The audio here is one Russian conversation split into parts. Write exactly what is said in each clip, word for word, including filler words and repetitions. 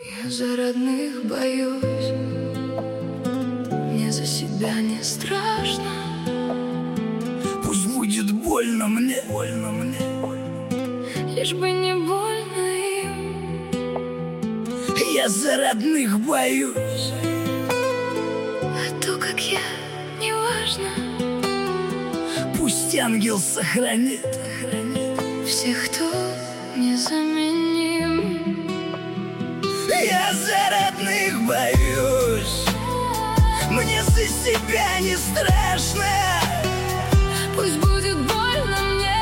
Я за родных боюсь, мне за себя не страшно. Пусть будет больно мне, больно мне, лишь бы не больно им. Я за родных боюсь, а то, как я, не важно. Пусть ангел сохранит всех, кто незаменим. Я за родных боюсь, мне за себя не страшно. Пусть будет больно мне,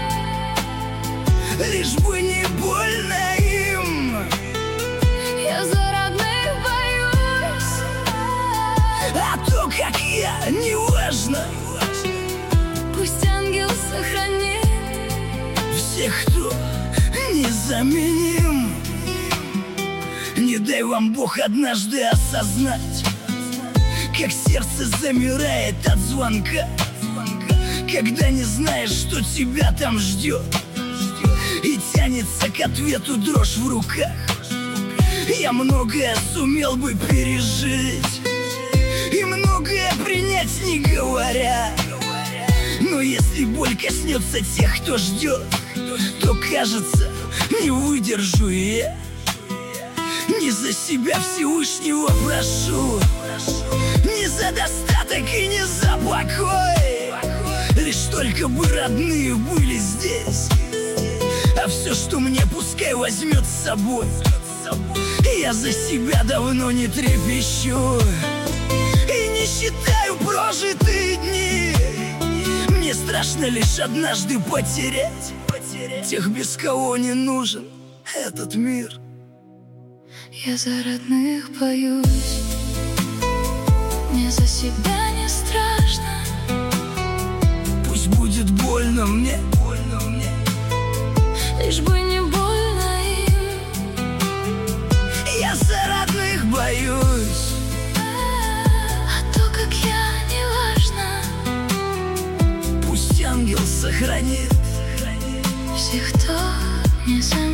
лишь бы не больно им. Я за родных боюсь, а то, как я, не важно. Пусть ангел сохранит всех, кто незаменим. Не дай вам Бог однажды осознать, как сердце замирает от звонка, когда не знаешь, что тебя там ждет, и тянется к ответу дрожь в руках. Я многое сумел бы пережить и многое принять, не говоря. Но если боль коснется тех, кто ждет, то, кажется, не выдержу и я. Не за себя Всевышнего прошу, не за достаток и не за покой, лишь только бы родные были здесь, а все, что мне, пускай возьмет с собой. Я за себя давно не трепещу и не считаю прожитые дни. Мне страшно лишь однажды потерять тех, без кого не нужен этот мир. Я за родных боюсь, мне за себя не страшно. Пусть будет больно мне, больно мне, лишь бы не больно им. Я за родных боюсь, а то, как я, не важно. пусть ангел сохранит всех, кто не заменит.